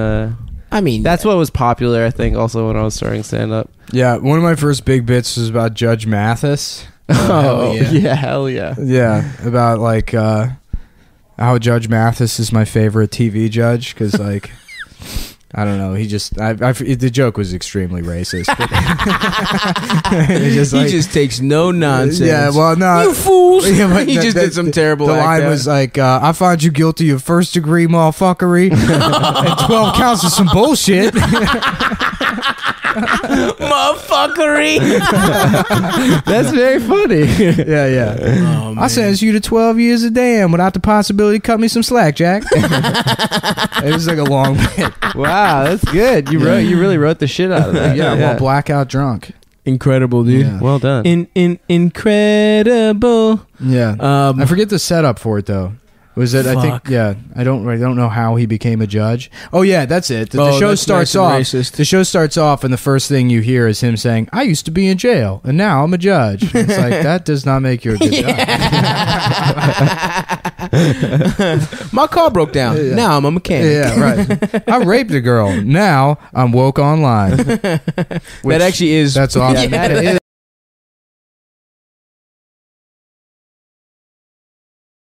I mean, that's what was popular, I think, also when I was starting stand-up. Yeah, one of my first big bits was about Judge Mathis. Oh, yeah, hell yeah. Yeah, about like how Judge Mathis is my favorite TV judge because like I don't know, he just the joke was extremely racist. He just takes no nonsense. Yeah, well, no, you fools. Yeah, but He just did some terrible. The line was like, "I find you guilty of first degree motherfuckery and 12 counts of some bullshit." motherfuckery. That's very funny. Yeah. Oh, I sentence you to 12 years of damn without the possibility to cut me some slack, Jack. It was like a long bit. Wow, that's good. You really wrote the shit out of that. Yeah, well, blackout drunk. Incredible, dude. Yeah. Well done. Incredible. Yeah. I forget the setup for it though. Was it? Fuck. I think. Yeah. I don't know how he became a judge. Oh yeah, that's it. The show that's starts nice and off. racist. The show starts off, and the first thing you hear is him saying, "I used to be in jail, and now I'm a judge." And it's like that does not make you a good judge. My car broke down. Yeah. Now I'm a mechanic. Yeah, right. I raped a girl. Now I'm woke online. That actually is. That's awesome. Yeah, That is